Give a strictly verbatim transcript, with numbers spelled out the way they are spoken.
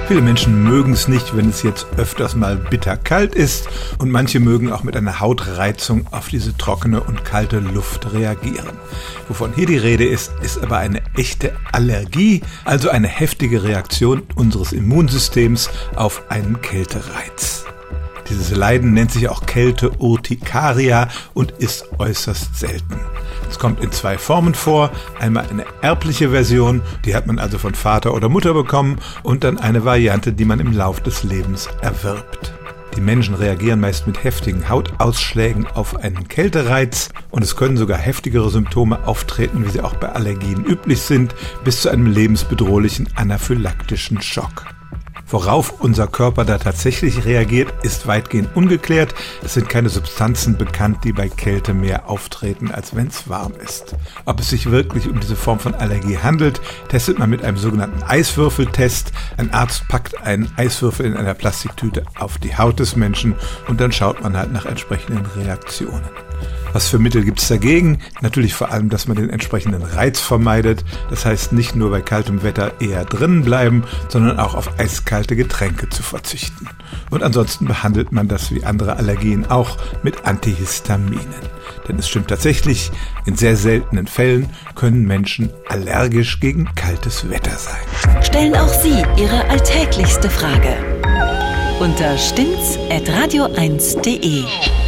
Viele Menschen mögen es nicht, wenn es jetzt öfters mal bitterkalt ist, und manche mögen auch mit einer Hautreizung auf diese trockene und kalte Luft reagieren. Wovon hier die Rede ist, ist aber eine echte Allergie, also eine heftige Reaktion unseres Immunsystems auf einen Kältereiz. Dieses Leiden nennt sich auch Kälte-Urtikaria und ist äußerst selten. Es kommt in zwei Formen vor, einmal eine erbliche Version, die hat man also von Vater oder Mutter bekommen, und dann eine Variante, die man im Lauf des Lebens erwirbt. Die Menschen reagieren meist mit heftigen Hautausschlägen auf einen Kältereiz, und es können sogar heftigere Symptome auftreten, wie sie auch bei Allergien üblich sind, bis zu einem lebensbedrohlichen anaphylaktischen Schock. Worauf unser Körper da tatsächlich reagiert, ist weitgehend ungeklärt. Es sind keine Substanzen bekannt, die bei Kälte mehr auftreten, als wenn es warm ist. Ob es sich wirklich um diese Form von Allergie handelt, testet man mit einem sogenannten Eiswürfeltest. Ein Arzt packt einen Eiswürfel in einer Plastiktüte auf die Haut des Menschen und dann schaut man halt nach entsprechenden Reaktionen. Was für Mittel gibt es dagegen? Natürlich vor allem, dass man den entsprechenden Reiz vermeidet. Das heißt, nicht nur bei kaltem Wetter eher drinnen bleiben, sondern auch auf eiskalte Getränke zu verzichten. Und ansonsten behandelt man das wie andere Allergien auch mit Antihistaminen. Denn es stimmt tatsächlich, in sehr seltenen Fällen können Menschen allergisch gegen kaltes Wetter sein. Stellen auch Sie Ihre alltäglichste Frage unter stimmt's at radio eins punkt de.